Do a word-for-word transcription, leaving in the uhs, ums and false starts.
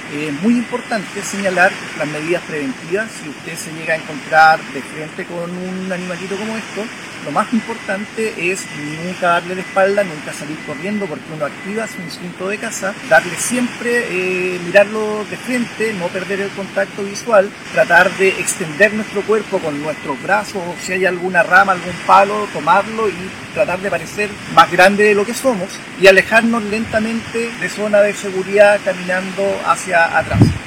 Es muy importante señalar las medidas preventivas. Si usted se llega a encontrar de frente con un animalito como esto, lo más importante es nunca darle la espalda, nunca salir corriendo porque uno activa su instinto de caza, darle siempre, eh, mirarlo de frente, no perder el contacto visual, tratar de extender nuestro cuerpo con nuestros brazos, o si hay alguna rama, algún palo, tomarlo y tratar de parecer más grande de lo que somos y alejarnos lentamente de zona de seguridad caminando hacia atrás.